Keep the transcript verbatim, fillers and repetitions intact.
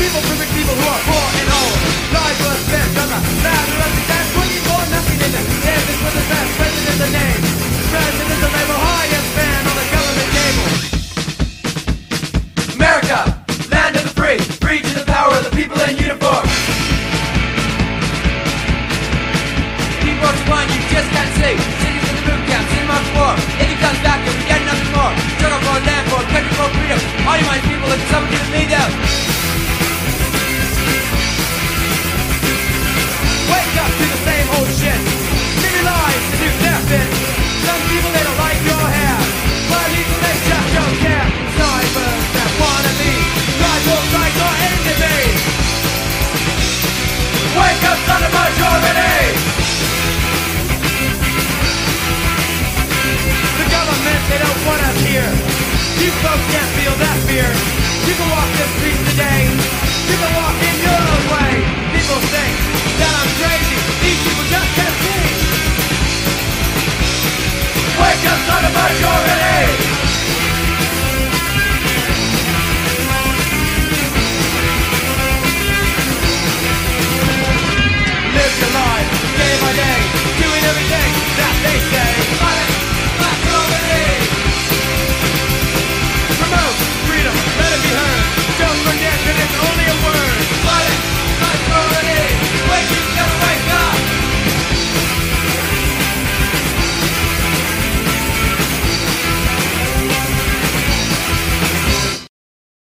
People perfect people who are poor and old. Lives were spent on the ladder of the dead. twenty-four nothing in the heavens with the best president the name. President is the label highest man on the government table. America, land of the free, free to the power of the people in uniform. People one you just can't see. Cities in the boot camps, in march war. If he comes back, you'll get nothing more. Struggle for land, for country, for freedom. All you my people, if someone can lead them. Wake up to the same old shit. Give your lives to do nothing. Some people they don't like your hair, but people they just don't care. Snipers that wanna be rivals like your enemy. Wake up, son of majority. The government they don't want us here. You folks can't feel that fear. You can walk the streets today. You can walk in your own way. People think that I'm crazy.